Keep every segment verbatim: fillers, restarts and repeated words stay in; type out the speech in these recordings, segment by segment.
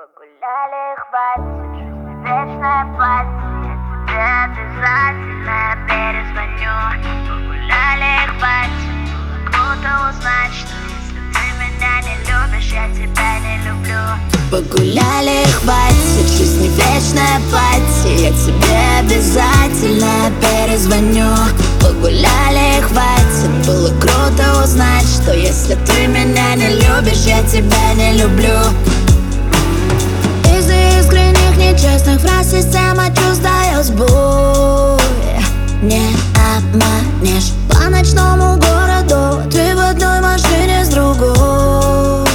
Погуляли, хватит, жизнь вечная платье. Я тебе обязательно перезвоню. Погуляли, хватит, было круто узнать, что если ты меня не любишь, я тебя не люблю. Погуляли, хватит, жизнь вечная платье. Я тебе обязательно перезвоню. Погуляли, хватит, было круто узнать, что если ты меня не любишь, я тебя не люблю. Из-за искренних нечестных фраз система чувств дает сбой. Не обманешь по ночному городу. Ты в одной машине с другой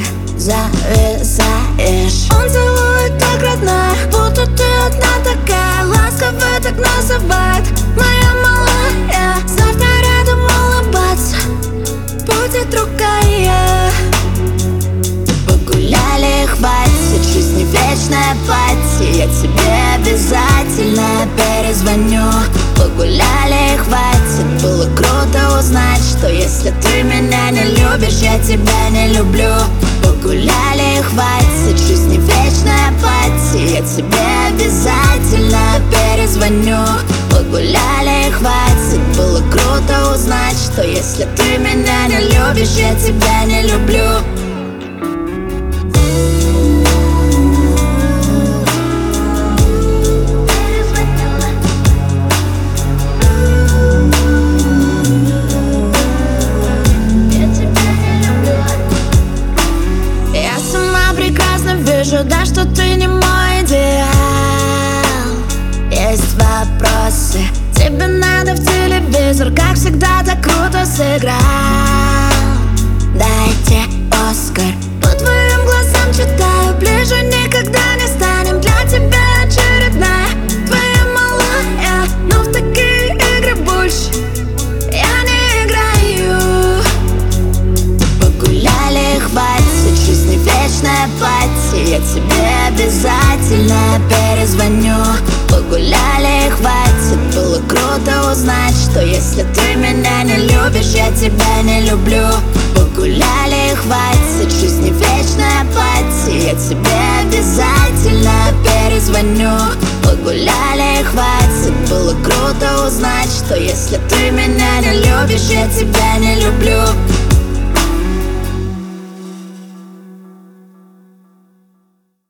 зависаешь. Он целует так родной, будто ты одна такая. Ласково так называет, моя малая. Завтра рядом улыбаться будет другая. Погуляли, хватит, жизнь не вечное платье. Я тебе обязательно перезвоню. Погуляли, хватит, было круто узнать, что если ты меня не любишь, я тебя не люблю. Погуляли, хватит, жизнь не вечное платье. Я тебе обязательно перезвоню. Погуляли, хватит, было круто узнать, что если ты меня не любишь, я тебя не люблю. Вижу, да, что ты не мой идеал. Есть вопросы, тебе надо в телевизор. Как всегда, так круто сыграл. Дайте Оскар. По твоим глазам читаю, ближе никогда не станем. Для тебя очередная, твоя малая. Но в такие игры больше я не играю. Погуляли, хватит, жизнь не вечное платье. Я тебе обязательно перезвоню. Погуляли, хватит, было круто узнать, что если ты меня не любишь, я тебя не люблю. Погуляли, хватит, жизнь не вечное платье. Я тебе обязательно перезвоню. Погуляли, хватит, было круто узнать, что если ты меня не любишь, я тебя не люблю.